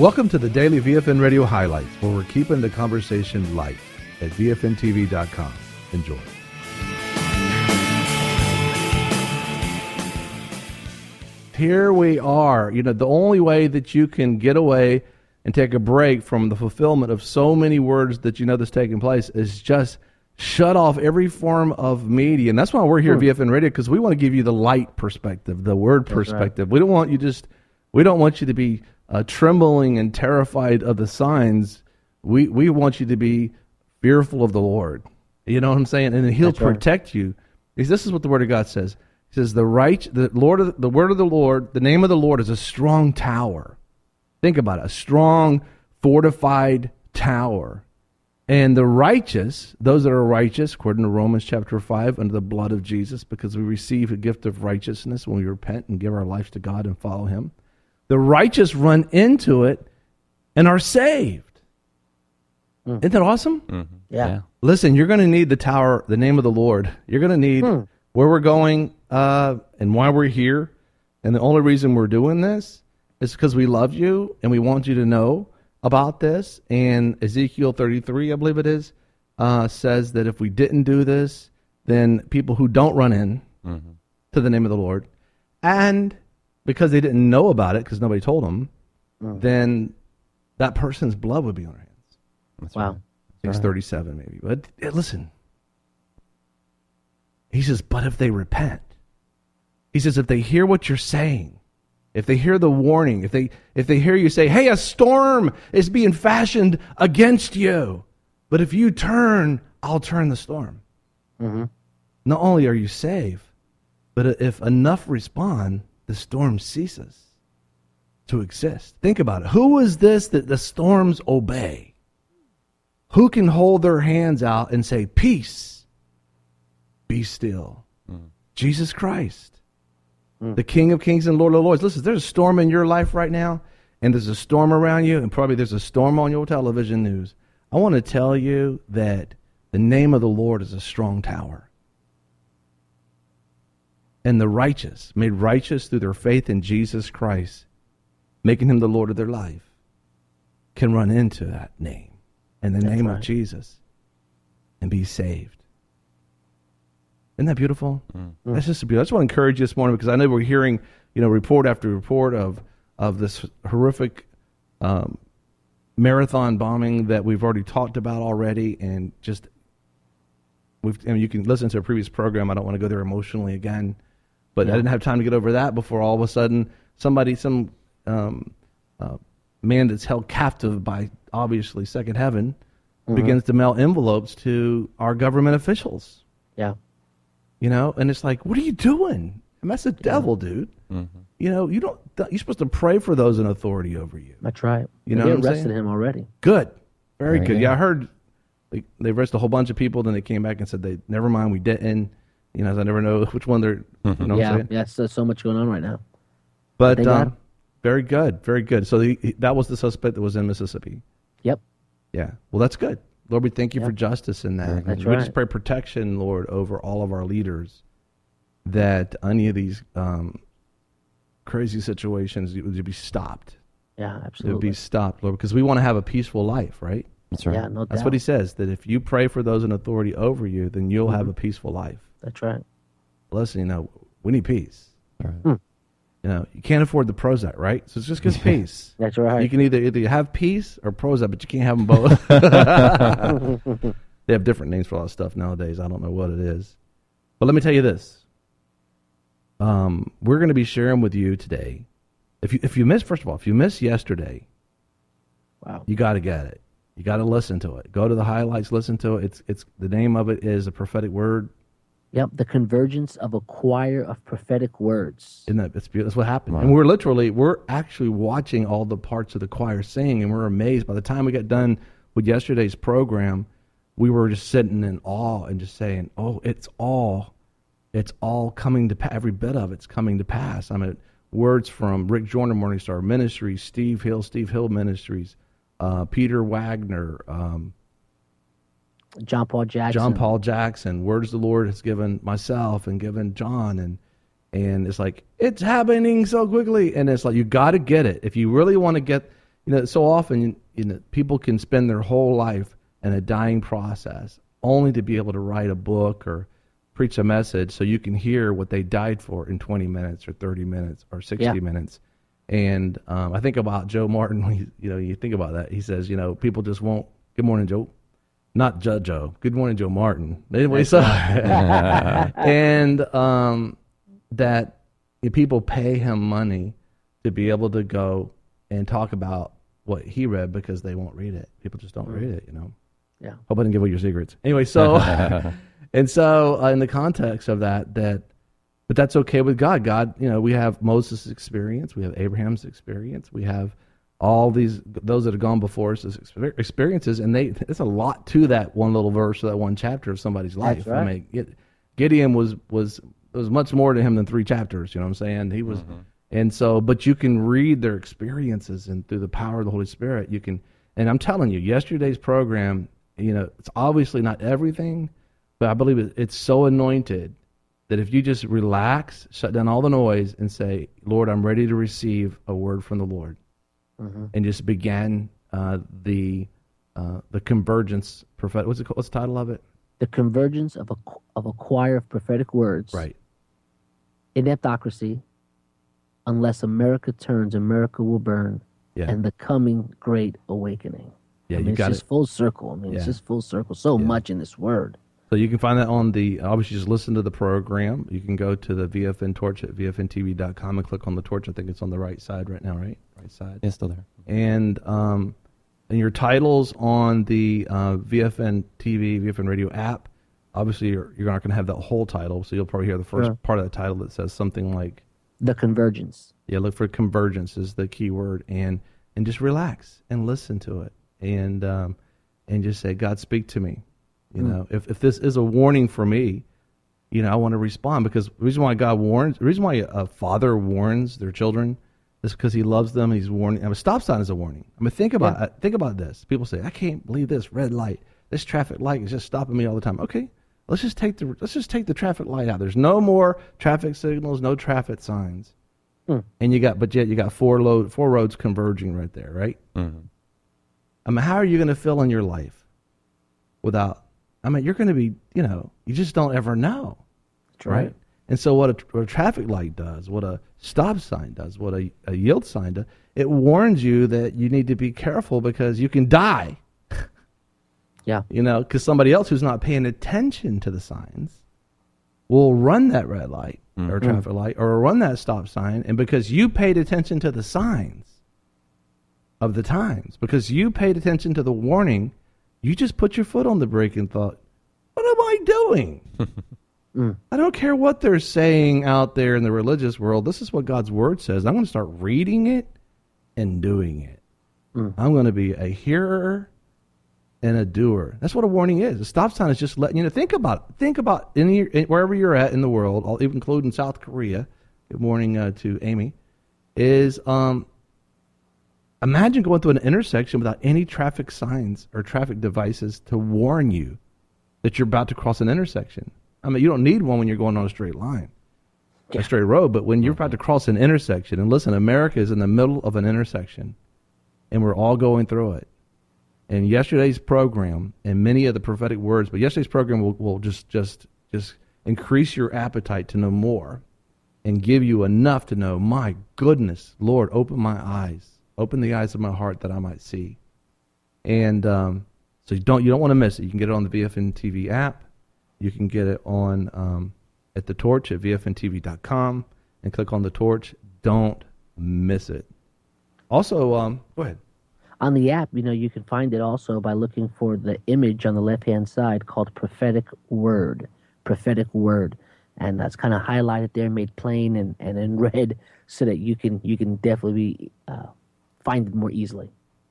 Welcome to the Daily VFN Radio Highlights, where we're keeping the conversation light at VFNTV.com. Enjoy. Here we are. You know, the only way that you can get away and take a break from the fulfillment of so many words that you know that's taking place is just shut off every form of media. And that's why we're here at VFN Radio, because we want to give you the light perspective, the word perspective. Right. We don't want you to be trembling and terrified of the signs. We want you to be fearful of the Lord. You know what I'm saying? And He'll protect you. Because this is what the Word of God says. He says, the word of the Lord, the name of the Lord is a strong tower. Think about it, a strong, fortified tower. And the righteous, those that are righteous, according to Romans chapter 5, under the blood of Jesus, because we receive a gift of righteousness when we repent and give our lives to God and follow Him. The righteous run into it and are saved. Isn't that awesome? Mm-hmm. Yeah. Listen, you're going to need the tower, the name of the Lord. You're going to need where we're going and why we're here. And the only reason we're doing this is because we love you and we want you to know about this. And Ezekiel 33, I believe it is, says that if we didn't do this, then people who don't run in to the name of the Lord, and because they didn't know about it because nobody told them, then that person's blood would be on our hands. That's wow. Right. 637 maybe. But listen, he says, but if they repent, he says, if they hear what you're saying, if they hear the warning, if they hear you say, hey, a storm is being fashioned against you, but if you turn, I'll turn the storm. Not only are you saved, but if enough respond, the storm ceases to exist. Think about it. Who is this that the storms obey? Who can hold their hands out and say, peace, be still? Jesus Christ, the King of Kings and Lord of Lords. Listen, there's a storm in your life right now, and there's a storm around you, and probably there's a storm on your television news. I want to tell you that the name of the Lord is a strong tower. And the righteous, made righteous through their faith in Jesus Christ, making Him the Lord of their life, can run into that name and the name of Jesus and be saved. Isn't that beautiful? That's just beautiful. I just want to encourage you this morning, because I know we're hearing, report after report of this horrific marathon bombing that we've already talked about already, and just you can listen to a previous program. I don't want to go there emotionally again, but I didn't have time to get over that before all of a sudden some man that's held captive by obviously second heaven begins to mail envelopes to our government officials. Yeah. And it's like, what are you doing? And that's the devil, dude. You're supposed to pray for those in authority over you. That's right. They arrested him already. Good. Very good. Yeah, I heard they arrested a whole bunch of people, then they came back and said, never mind, we didn't. I never know which one they're, what I'm saying? Yeah, so much going on right now. But very good, very good. So that was the suspect that was in Mississippi. Yep. Yeah. Well, that's good. Lord, we thank you for justice in that. That's we just pray protection, Lord, over all of our leaders, that any of these crazy situations would be stopped. Yeah, absolutely. It would be stopped, Lord, because we want to have a peaceful life, right? That's right. Yeah, no doubt. That's what He says, that if you pray for those in authority over you, then you'll have a peaceful life. That's right. Listen, we need peace. All right. You can't afford the Prozac, right? So it's just because peace. That's right. You can either have peace or Prozac, but you can't have them both. They have different names for all that stuff nowadays. I don't know what it is. But let me tell you this. We're going to be sharing with you today. If you missed yesterday, wow, you got to get it. You got to listen to it. Go to the highlights, listen to it. It's the name of it is a prophetic word. Yep, the convergence of a choir of prophetic words. Isn't that, it's beautiful. That's what happened. Wow. And we're actually watching all the parts of the choir sing, and we're amazed. By the time we got done with yesterday's program, we were just sitting in awe and just saying, oh, it's all coming to pass. Every bit of it's coming to pass. I mean, words from Rick Joyner Morning Star Ministries, Steve Hill Ministries, Peter Wagner, John Paul Jackson. Words the Lord has given myself and given John, and it's like, it's happening so quickly, and it's like, you got to get it if you really want to get so often, people can spend their whole life in a dying process only to be able to write a book or preach a message so you can hear what they died for in 20 minutes or 30 minutes or 60 minutes. And I think about Joe Martin when you think about that. He says, people just won't. Good morning, Joe. Not Joe. Good morning, Joe Martin. Anyway, so and that people pay him money to be able to go and talk about what he read because they won't read it. People just don't read it, Yeah. Hope I didn't give away your secrets. Anyway, so and so in the context of that, but that's okay with God. God, we have Moses' experience, we have Abraham's experience, we have all those that have gone before us as experiences, and it's a lot to that one little verse or that one chapter of somebody's life. That's right. I mean, Gideon was much more to him than 3 chapters. You know what I'm saying? He was, and so, but you can read their experiences, and through the power of the Holy Spirit, you can. And I'm telling you, yesterday's program, it's obviously not everything, but I believe it's so anointed that if you just relax, shut down all the noise, and say, Lord, I'm ready to receive a word from the Lord. And just begin the convergence prophetic. What's the title of it? The convergence of a choir of prophetic words. Right. Ineptocracy. Unless America turns, America will burn. Yeah. And the coming great awakening. Yeah, it's just full circle. It's just full circle. So much in this word. So you can find that on obviously just listen to the program. You can go to the VFN Torch at VFNTV.com and click on the torch. I think it's on the right side right now, right? Right side. It's still there. And your titles on the VFN TV, VFN Radio app, obviously you're not going to have that whole title, so you'll probably hear the first part of the title that says something like... The Convergence. Yeah, look for convergence is the key word, and just relax and listen to it, and just say, God, speak to me. If this is a warning for me, I want to respond, because the reason why the reason why a father warns their children is because he loves them. He's warning. A stop sign is a warning. I mean, think about this. People say, I can't believe this red light. This traffic light is just stopping me all the time. Okay, let's just take the traffic light out. There's no more traffic signals, no traffic signs, and you got four roads converging right there, right? Mm-hmm. I mean, how are you going to fill in your life without? I mean, you're going to be, you just don't ever know. That's right. And so what a traffic light does, what a stop sign does, what a yield sign does, it warns you that you need to be careful because you can die. Yeah. Because somebody else who's not paying attention to the signs will run that red light or traffic light or run that stop sign. And because you paid attention to the signs of the times, because you paid attention to the warning, you just put your foot on the brake and thought, what am I doing? I don't care what they're saying out there in the religious world. This is what God's word says. I'm going to start reading it and doing it. I'm going to be a hearer and a doer. That's what a warning is. A stop sign is just letting you know. Think about wherever you're at in the world, even including South Korea. Good morning to Amy. Is imagine going through an intersection without any traffic signs or traffic devices to warn you that you're about to cross an intersection. I mean, you don't need one when you're going on a straight line, a straight road, but when you're about to cross an intersection, and listen, America is in the middle of an intersection, and we're all going through it. And yesterday's program, and many of the prophetic words, but yesterday's program will just increase your appetite to know more and give you enough to know, my goodness, Lord, open my eyes. Open the eyes of my heart that I might see. And so you don't want to miss it. You can get it on the VFN TV app. You can get it on at the Torch at VFNTV.com and click on the Torch. Don't miss it. Also, go ahead. On the app, you can find it also by looking for the image on the left-hand side called Prophetic Word. Prophetic Word. And that's kind of highlighted there, made plain and in red, so that you can definitely find it more easily.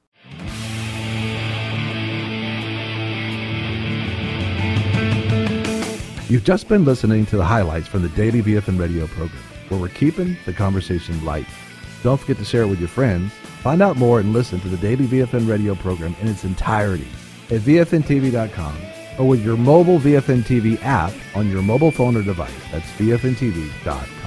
You've just been listening to the highlights from the Daily VFN Radio program, where we're keeping the conversation light. Don't forget to share it with your friends. Find out more and listen to the Daily VFN Radio program in its entirety at VFNTV.com or with your mobile VFN TV app on your mobile phone or device. That's VFNTV.com.